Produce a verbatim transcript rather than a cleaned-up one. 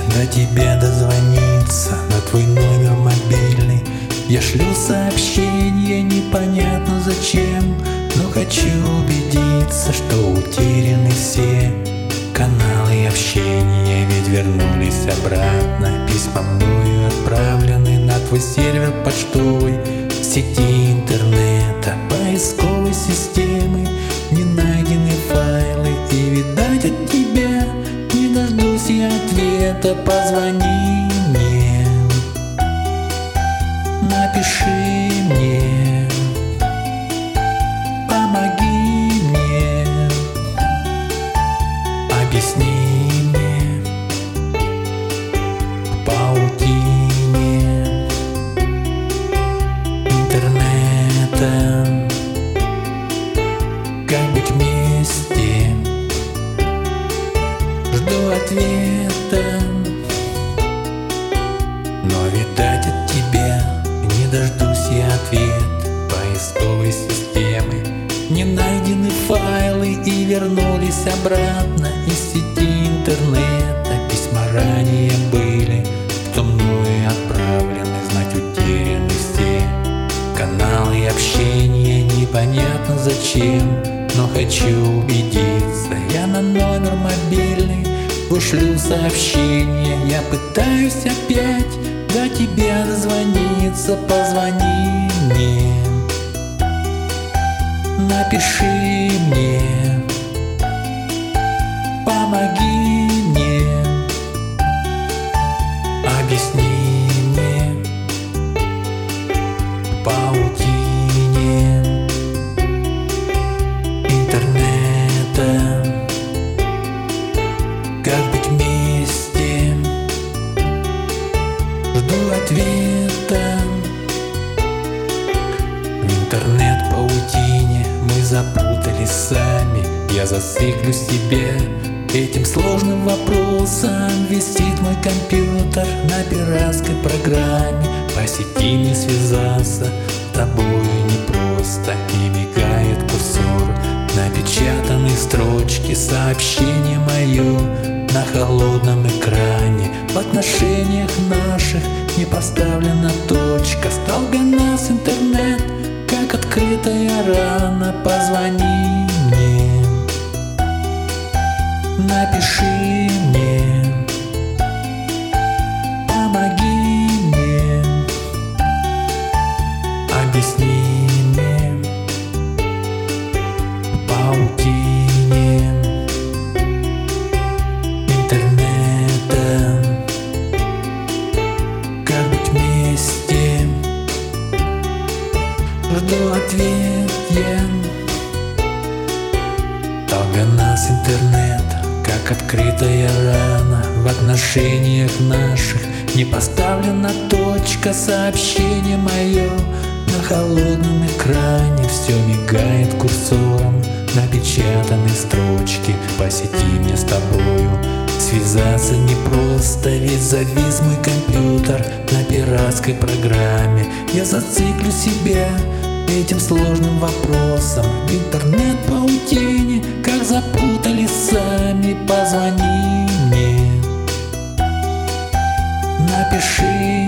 до тебя дозвониться на твой номер мобильный. Я шлю сообщение непонятно зачем, но хочу убедиться, что утеряны все каналы общения, ведь вернулись обратно. Письма мною отправлены на твой сервер почтовый. В сети интернета поисковой системы не найдены файлы, и видать от тебя не дождусь я ответа. Позвони мне, напиши мне, помоги мне, объясни мне в паутине интернета. Как быть вместе? Жду ответа, но видать от тебя не дождусь я ответ. Поисковой системы не найдены файлы, и вернулись обратно из сети интернета. Письма ранее были, что мною отправлены, знать утеряны все каналы общения, непонятно зачем, но хочу убедиться. Я на номер мобильный ушлю сообщение. Я пытаюсь опять до тебя дозвониться. Позвони мне, напиши мне, помоги мне, объясни мне в паутине интернета. Как быть вместе? Жду ответа. В интернет-паутине мы запутались сами. Я зациклю себя этим сложным вопросом. Висит мой компьютер на пиратской программе. По сети не связаться с тобою непросто, и мигает курсор напечатанной строчки. Сообщение мое на холодном экране. В отношениях наших не поставлена точка. Стал для нас интернет как открытая рана. Позвони мне, напиши мне, помоги мне, объясни мне в паутине интернета. Как быть вместе? Жду ответ я. Стал для нас интернет как открытая рана. В отношениях наших не поставлена точка. Сообщение мое на холодном экране. Все мигает курсором напечатанной строчки. По сети мне с тобою связаться непросто, ведь завис мой компьютер на пиратской программе. Я зациклю себя этим сложным вопросом. В интернет-паутине как запутались сами. Позвони мне, напиши